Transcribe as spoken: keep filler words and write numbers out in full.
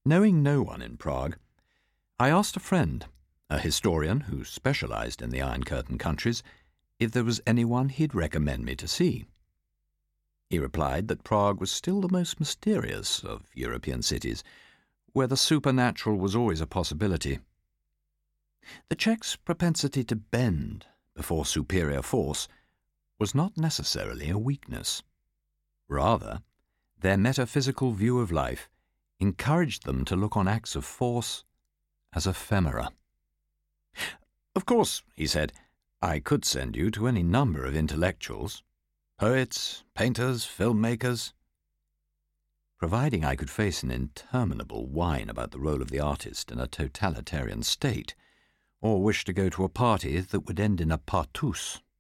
Knowing no one in Prague, I asked a friend, a historian who specialized in the Iron Curtain countries, if there was anyone he'd recommend me to see. He replied that Prague was still the most mysterious of European cities, where the supernatural was always a possibility. The Czechs' propensity to bend before superior force was not necessarily a weakness. Rather, their metaphysical view of life encouraged them to look on acts of force as ephemera. "Of course," he said, "I could send you to any number of intellectuals, poets, painters, filmmakers." Providing I could face an interminable whine about the role of the artist in a totalitarian state, or wish to go to a party that would end in a partouze